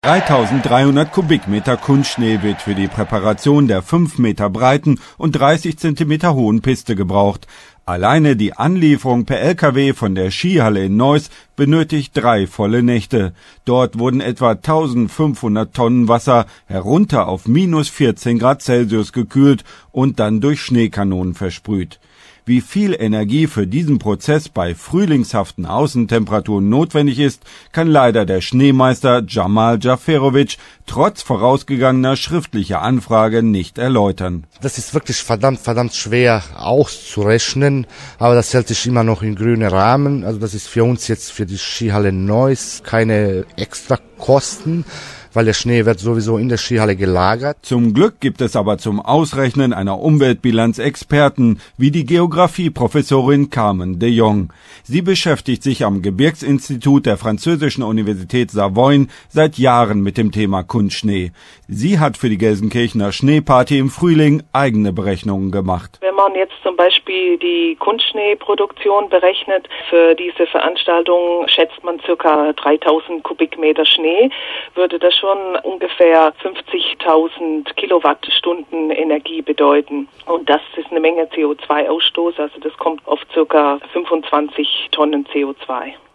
3.300 Kubikmeter Kunstschnee wird für die Präparation der 5 Meter breiten und 30 Zentimeter hohen Piste gebraucht. Alleine die Anlieferung per LKW von der Skihalle in Neuss benötigt 3 volle Nächte. Dort wurden etwa 1.500 Tonnen Wasser herunter auf minus 14 Grad Celsius gekühlt und dann durch Schneekanonen versprüht. Wie viel Energie für diesen Prozess bei frühlingshaften Außentemperaturen notwendig ist, kann leider der Schneemeister Jamal Djaferovic trotz vorausgegangener schriftlicher Anfrage nicht erläutern. Das ist wirklich verdammt schwer auszurechnen, aber das hält sich immer noch in grünen Rahmen. Also das ist für uns jetzt für die Skihalle Neuss keine extra Kosten, weil der Schnee wird sowieso in der Skihalle gelagert. Zum Glück gibt es aber zum Ausrechnen einer Umweltbilanz Experten wie die Geografieprofessorin Carmen de Jong. Sie beschäftigt sich am Gebirgsinstitut der französischen Universität Savoyen seit Jahren mit dem Thema Kunstschnee. Sie hat für die Gelsenkirchener Schneeparty im Frühling eigene Berechnungen gemacht. Wenn man jetzt zum Beispiel die Kunstschneeproduktion berechnet, für diese Veranstaltung schätzt man ca. 3.000 Kubikmeter Schnee, würde das schon ungefähr 50.000 Kilowattstunden Energie bedeuten. Und das ist eine Menge CO2-Ausstoß, also das kommt auf ca. 25 Tonnen CO2.